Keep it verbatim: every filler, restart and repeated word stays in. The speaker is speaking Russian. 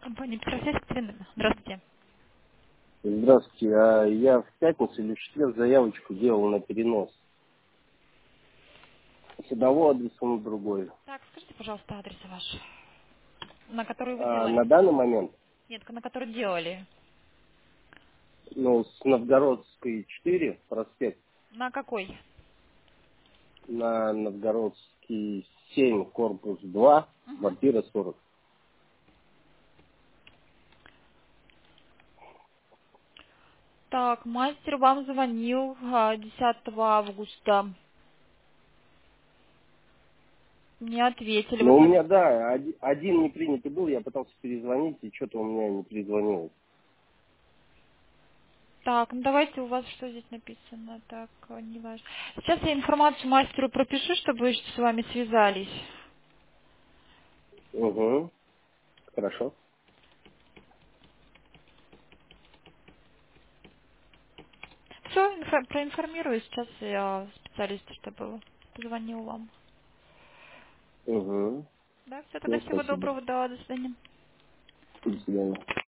Компания «Петросвязь», Екатерина. Здравствуйте. Здравствуйте. А я в пятницу или в четверг заявочку делал на перенос. С одного адреса на другой. Так, скажите, пожалуйста, адрес ваш, на который вы А делали. на данный момент, Нет, на который делали. ну, с Новгородской четыре, проспект, На какой? на Новгородский семь, корпус два, Мгм. квартира сорок. Так, мастер вам звонил а, десятого августа. Не ответили. Вы Но у звон- меня, да, оди- один не принятый был, я пытался перезвонить, и что-то у меня не перезвонил. Так, ну давайте, у вас что здесь написано? Так, э, не важно. Сейчас я информацию мастеру пропишу, чтобы с вами связались. Угу, хорошо. Все, проинформирую сейчас я специалиста, чтобы позвонил вам. Угу, Да, все, тогда все, всего спасибо. доброго, да, до свидания. До свидания.